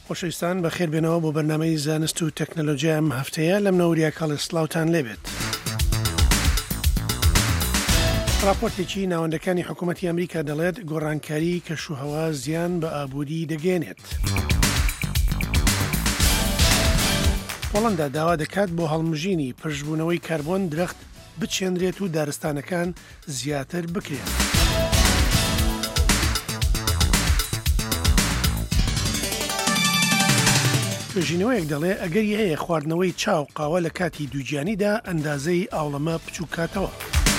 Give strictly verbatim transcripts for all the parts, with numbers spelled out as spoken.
خۆشەویستان بەخێر بێنەوە بۆ بەرنامەی زانست و تەکنەلۆژیا ئەم هەفتەیە لەم نەوریا کاڵ سلااوان لێبێت. راپۆرتێکی ناوەندەکانی حکوومەتی ئەمریکا دەڵێت گۆڕانکاری کەشوهەوا زیان بە ئابووری دەگەێنێت. پۆڵەندا داوا دەکات بۆ هەڵمژینی پشتبوونەوەی کاربۆن درەخت بچێندرێت و دارستانەکان زیاتر بکرێت. توێژینەوەیەک دەڵێ ئەگەری هەیە خواردنەوەی چاو قاوە لە کاتی دووگیانیدا ئەندازەی ئاوڵەمە بچووکاتەوە.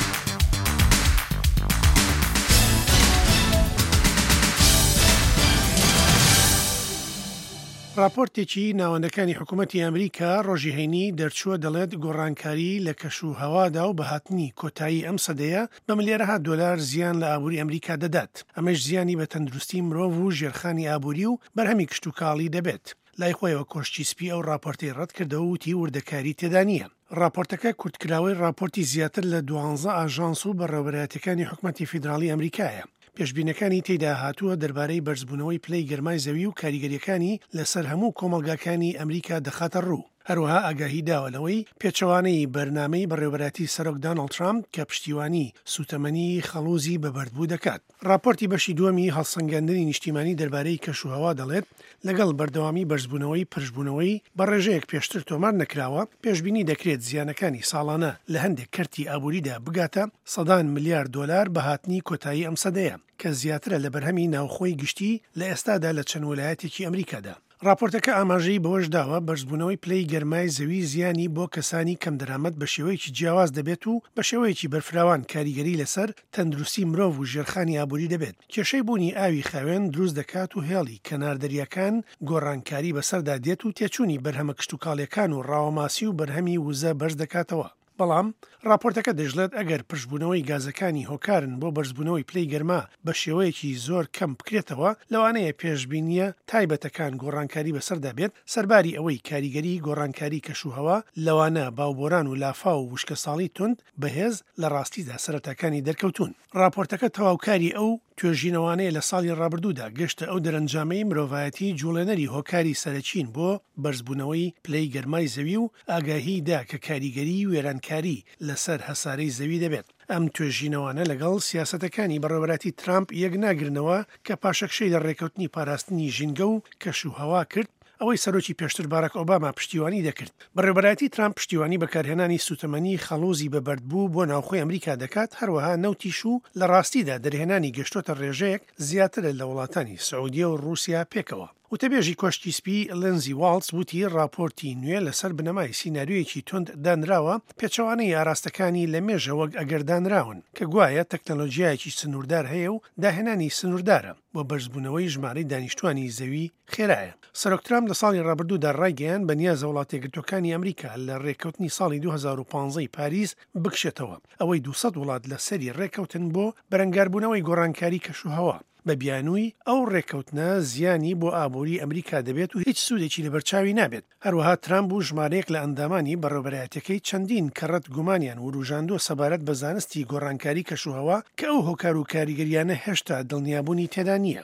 راپۆرتێکی ناوەندەکانی حکوومەتی ئەمریکا ڕۆژی هەینی دەرچووە دەڵێت گۆڕانکاری لە کەشوهەوادا و بەهاتنی کۆتایی ئەم سەدەیە بە ملیارەها دۆلار زیان لە ئابووری ئەمریکا دەدات. ئەمەش زیانی بە تەندروستی مرۆڤ و ژێرخانی ئابووری و بەرهەمی کشتتوکاڵی دەبێت. لای خۆیەوە کۆشتی سپی ئەو راپۆرتی ڕەت کردەوە وتی وردەکاری تێدا نییە. راپۆرتەکە کورتکراوەی راپۆرتی زیاتر لە دوانزە ئاژانس و بەڕێوەبەرایەتەکانی حکوومەتی فیدراڵی ئەمریکایە. پێشبینەکانی تێدا هاتووە دەربارەی بەرزبوونەوەی پلەی گەرمای زەوی و کاریگەریەکانی لەسەر هەموو کۆمەلگاکانی ئەمریکا دەخاتە ڕوو. هەروەها ئاگاهی داوەلەوەی پێچەوانەی بەرنامەی بەڕێوەبەراتی سەرۆک دۆناڵد ترامپ کە پشتیوانی سوتەمەنی خەڵوزی بەبەردبوو دەکات. راپۆرتی بەشی دووەمی هەڵسەنگاندنی نیشتیمانی دەربارەی کەشوهەوا دەڵێت لەگەڵ بەردەوامی بەرزبوونەوەی پشتبوونەوەی بە ڕێژەیەک پێشتر تۆمار نەکراوە پێشبینی دەکرێت زیانەکانی ساڵانە لە هەندێک کەرتی ئابووریدا بگاتە سەدان ملیار دۆلار بەهاتنی کۆتایی ئەم سەدەیە کە زیاترە لە بەرهەمی ناوخۆی گشتی لە ئێستادا لە چەند ویلایەتێکی ئەمریکادا. راپۆرتەکە ئاماژەی بەوەش داوە بەرزبوونەوەی پلەی گەرمای زەوی زیانی بۆ کەسانی کەم دەرامەت بە شێوەیەکی جیاواز دەبێت و بە شێوەیەکی بەرفراوان کاریگەری لەسەر تەندروستی مرۆڤ و ژێرخانی ئابووری دەبێت. کێشەی بوونی ئاوی خاوێن دروست دەکات و هێڵی کەناردەریەکان گۆڕانکاری بەسەردا دێت و تێچوونی بەرهەمە کشتتوکاڵیەکان و ڕاوەماسی و بەرهەمی وزە بەرز دەکاتەوە. بەڵام راپۆرتەکە دەژڵێت ئەگەر پشتبوونەوەی گازەکانی هۆکارن بۆ بەرزبوونەوەی پلەی گەرما بە شێوەیەکی زۆر کەم بکرێتەوە لەوانەیە پێشبینیە تایبەتەکان گۆڕانکاری بەسەردا بێت سەرباری ئەوەی کاریگەری گۆڕانکاری کەشوهەوا لەوانە باوبۆران و لافا و وشکە ساڵی تند بەهێز لە ڕاستیدا سەرەتاکانی دەرکەوتون. راپۆرتەکە تەواوکاری ئەو توێژینەوانەیە لە ساڵی ڕابردوودا گەشتە ئەو دەرەنجامەی مرۆڤایەتی جوڵێنەری هۆکاری سەرەکین بۆ بەرزبوونەوەی پلەی گەرمای زەوی و ئاگاهیدا کە کاریگەری وێرانکاری لەسەر هەسارەی زەوی دەبێت. ئەم توێژینەوانە لەگەڵ سیاسەتەکانی بەڕێوەبەراتی ترامپ یەک ناگرنەوە کە پاشەکشەی لە ڕێکەوتنی پاراستنی ژینگە و کەشوهەوا کرد ئەوەی سەرۆکی پێشتر باراک ئۆباما پشتیوانی دەکرد. بەڕێوەبەراتی ترامپ پشتیوانی بەکارهێنانی سوتەمەنی خەڵوزی بەبەردبوو بۆ ناوخۆی ئەمریکا دەکات هەروەها نەوتیش و لە ڕاستیدا دەرهێنانی گەشتۆتە ڕێژەیەک زیاترە لە وڵاتانی سعودیە و رووسیا پێکەوە. وتەبێژی کۆشتی سپی لنزی والتز وتی راپۆرتی نوێ لەسەر بنەمای سیناریۆیەکی تند دانراوە پێچەوانەی ئاراستەکانی لە مێژە وەک ئەگەردانراون کە گوایە تەکنەلۆژیایەکی سنووردار هەیە و داهێنانی سنووردارە بۆ بەرزبوونەوەی ژمارەی دانیشتوانی زەوی خێرایە. سەرۆک ترامپ لە ساڵی ڕابردوودا ڕایگەیان بە نیازە وڵاتە یەکگرتووەکانی ئەمریکا لە ڕێکەوتنی ساڵی دوو هەزار و پانزە پاریس بکشێتەوە ئەوەی دووسەد وڵات لە سەری ڕێکەوتن بۆ بەرەنگاربوونەوەی گۆڕانکاری کەشوهەوا. بە بیانووی ئەو ڕێکەوتنە زیانی بۆ ئابووری ئەمریکا دەبێت و هیچ سوودێکی لەبەرچاوی نابێت. هەروەها ترامپ و ژمارەیەک لە ئەندامانی بەڕێوەبەرایەتەکەی چەندین کەڕەت گومانیان وروژاندووە سەبارەت بە زانستی گۆڕانکاری کەشوهەوا کە ئەو هۆکار و کاریگەریانە هێشتا دڵنیابوونی تێدا نییە.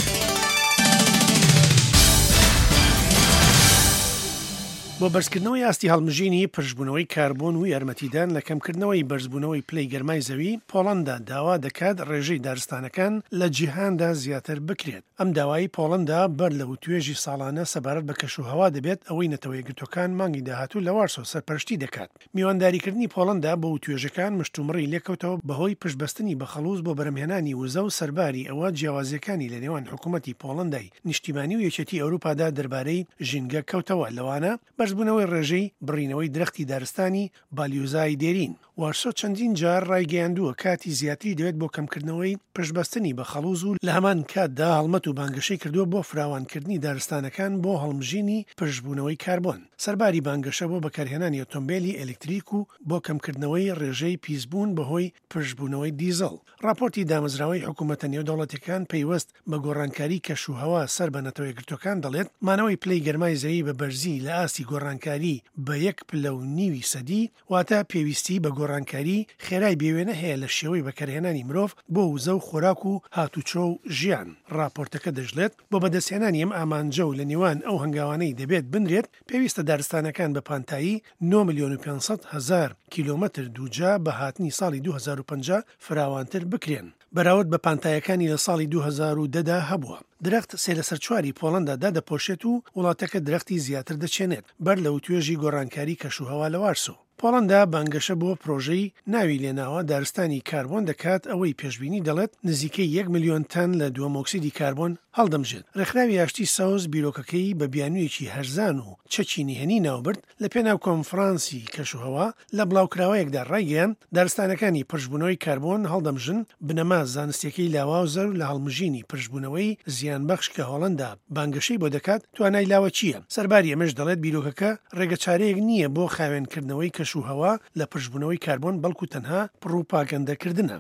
بۆ بەرزکردنەوەی ئاستی هەڵمژینی پشتبوونەوەی کاربۆن و یارمەتیدان لە کەمکردنەوەی بەرزبوونەوەی پلەی گەرمای زەوی پۆڵەندا داوا دەکات ڕێژەی دارستانەکان لە جیهاندا زیاتر بکرێت. ئەم داوای پۆڵەندا بەر لە وتوێژی ساڵانە سەبارەت بە کەشوهەوا دەبێت ئەوەی نەتەوە یەکگرتووەکان مانگی داهاتوو لە وارسۆ سەرپەرشتی دەکات. میوانداریکردنی پۆڵەندا بە وتوێژەکان مشتومڕی لێکەوتەوە بەهۆی پشتبەستنی بە خەڵوز بۆ بەرهەمهێنانی وزە و سەرباری ئەوە جیاوازیەکانی لە نێوان حکوومەتی پۆڵەندای نیشتیمانی و یەکێتی ئەوروپادا دەربارەی ژینگە کەوتەوە لەوانە بەرزبوونەوەی ڕێژەی بڕینەوەی درەختی دارستانی بالیوزای دێرین. وارسۆ چەندین جار ڕایگەیاندووە کاتی زیاتری دەوێت بۆ کەمکردنەوەی پشتبەستنی بە خەڵوز و لە هەمان کاتدا هەڵمەت و بانگەشەی کردووە بۆ فراوانکردنی دارستانەکان بۆ هەڵمژینی پشتبوونەوەی کاربۆن. سەرباری بانگەشە بۆ بەکارهێنانی ئۆتۆمبیلی ئەلکتریک و بۆ کەمکردنەوەی ڕێژەی پیسبوون بەهۆی پشتبوونەوەی دیزەڵ. راپۆرتی دامەزراوەی حکوومەتە نێودەوڵەتیەکان پەیوەست بە گۆڕانکاری کەشوهەوا سەر بە نەتەوە یەکگرتووەکان دەڵێت مانەوەی پلەی گەرمای زەوی بە بەرزی لە ئاستی گۆڕانکاری بە یەک پلە و نیوی سەدی واتە پێویستی بە گۆڕانکاری خێرای بێوێنە هەیە لە شێوەی بەکارهێنانی مرۆڤ بۆ وزە و خۆراک و هاتوچۆ و ژیان. راپۆرتەکە دەژڵێت بۆ بەدەستهێنانی ئەم ئامانجە و لە نێوان ئەو هەنگاوانەی دەبێت بنرێت پێویستە دارستانەکان بە پانتایی نۆ ملیۆن و پێنج هەزار کیلۆمەتر دووجا بە هاتنی ساڵی دوو هەزار و پەنجا فراوانتر بکرێن. بەراورد بە پانتایەکانی لە ساڵی دوو هەزار و دەدا هەبووە. درەخت سێ لە سەر چواری پۆڵەندا دەپۆشێت و وڵاتەکە درەختی زیاتر دەچێنێت بەر لەو توێژی گۆڕانکاری کەشوهەوا لە وارسۆ. پۆڵەندا بانگەشە بۆ پرۆژەی ناوی لێناوە دارستانی کاربۆن دەکات ئەوەی پێشبینی دەڵێت نزیکەی یەک ملیۆن تەن لە دووەمۆکسیدی کاربۆن هەڵدەمژێت. ڕێکخراوی یاشتی ساوز بیرۆکەکەی بە بیانوویەکی هەرزان و چەکی نهێنی ناوبرد لە پێناو کۆنفرانسی کەشوهەوا لە بڵاوکراوەیەکدا ڕایگەیان دارستانەکانی پشتبوونەوەی کاربۆن هەڵدەمژن بنەما زانستیەکەی لاواوزەر لە هەڵمژینی پشتبوونەوەی زیانبەخش کە هۆڵەندا بانگەشەی بۆ دەکات توانای لاوە چییە؟ سەرباری ئەمەش دەڵێت بیرۆکەکە ڕێگەچارەیەک نییە بۆ خاوێنکردنەوەی کەشوهەوا لە پشتبوونەوەی کاربۆن بەڵکو تەنها پڕوپاگەندەکردنە.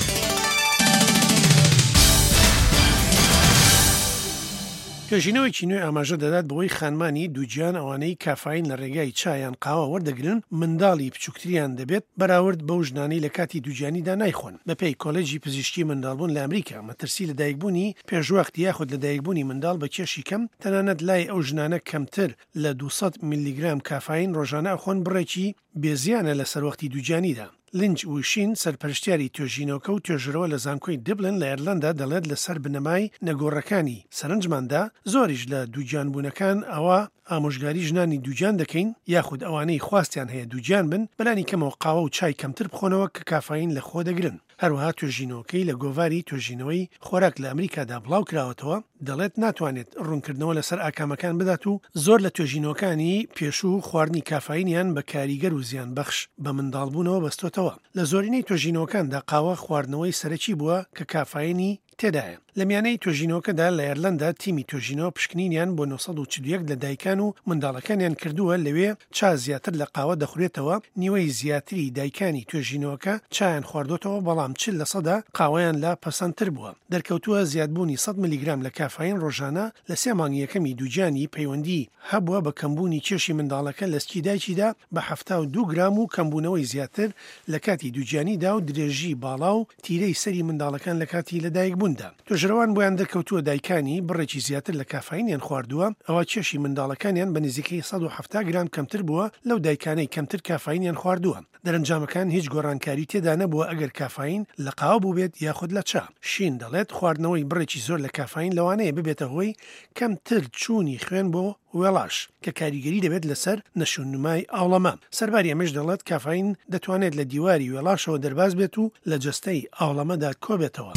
توێژینەوەی نوێ ئاماژە دەدات بەوەی خانمانی دووجیان ئەوانەی کافین لە ڕێگای چایان قاوە وەردەگرن منداڵی بچووکتریان دەبێت بەراورد بەو ژنانی لە کاتی دووجانیدا نایخۆن. بەپێی کۆلێجی پزیشکی منداڵبوون لە ئەمریکا مەترسی لە دایکبوونی پێشوەخت یاخود لە دایکبوونی منداڵ بە کێشی کەم تەنانەت لای ئەو ژنانە کەمتر لە دووسەد میلیگرام کافین ڕۆژانە ئەخۆن بڕێکی بێزیانە لە سەروەختی دووجانیدا. لنج وشین سەرپەرشتیاری توێژینەوەکە و توێژرەوە لە زانکۆی دبلن لە ئێرلندا دەڵێت لەسەر بنەمای نەگۆڕەکانی سەرنجماندا زۆریش لە دووجانبوونەکان ئەوە ئامۆژگاری ژنانی دووجان دەکەین یاخود ئەوانەی خواستیان هەیە دووجان بن بەلانی کەمەوە قاوە و چای کەمتر بخۆنەوە کە کافین لە خۆ دەگرن. هەروەها توێژینەوەکەی لە گۆڤاری توێژینەوەی خۆراک لە ئەمریکادا بڵاو کراوەتەوە دەڵێت ناتوانێت ڕوونکردنەوە لەسەر ئاکامەکان بدات و زۆر لە توێژینەوەکانی پێشوو خواردنی کافینیان بە کاریگەر و زیان بەخش بە منداڵبوونەوە بەستۆتەوە. لە زۆرینەی توێژینەوەکاندا قاوە خواردنەوەی سەرەکی بووە کە کافینی تێدایە. لە میانەی توێژینەوەکەدا لە ئێرلندا تیمی توێژینەوە پشکنینیان بۆ نۆ سەد و چل و یەک لە دایکان و منداڵەکانیان کردووە لەوێ چا زیاتر لە قاوە دەخورێتەوە. نیوەی زیاتری دایکانی توێژینەوەکە چایان خواردۆتەوە بەڵام چل لە سەدا قاوەیان لا پەسەندتر بووە. دەرکەوتووە زیادبوونی سەد میلیگرام لە کافین ڕۆژانە لە سێ مانگی یەکەمی دووجانی پەیوەندی هەبووە بە کەمبوونی کێشی منداڵەکە لە سکی دایکیدا بە هەفتاد و دوو گرام و کەمبوونەوەی زیاتر لە کاتی دووجانیدا و درێژی باڵا و تیرەی سەری منداڵەکان لە کاتی لەدایکبووندا. توێژەرەوان بۆیان دەرکەوتووە دایکانی بڕێکی زیاتر لە کافینیان خواردووە ئەوە کێشی منداڵەکانیان بە نزیکەی سەد و هەفتاد گرام کەمتر بووە لەو دایکانەی کەمتر کافینیان خواردووە. دەرەنجامەکان هیچ گۆڕانکاری تێدا نەبووە ئەگەر کافین لە قاوە بوو بێت یاخود لە چا. شین دەڵێت خواردنەوەی بڕێکی زۆر لە کافین لەوانەیە ببێتە هۆی کەمتر چوونی خوێن بۆ وێڵاش کە کاریگەری دەبێت لەسەر نەشونمای ئاوڵەمە. سەرباری ئەمەش دەڵێت کافین دەتوانێت لە دیواری وێڵاشەوە دەرباز بێت و لە جەستەی ئاوڵەمەدا کۆبێتەوە.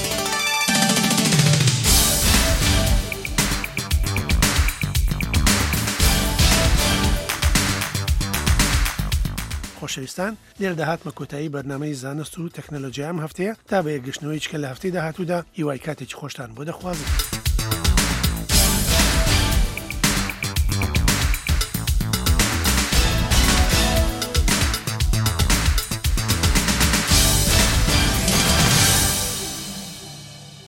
خۆشەویستان لێرە داهاتمە کۆتایی بەرنامەی زانست و تەکنۆلۆژیا ئەم هەفتەیە تا بە یەکگەشتنەوەی چکە لە هەفتەی داهاتوودا هیوای کاتێکی خۆشتان بۆ دەخوازم.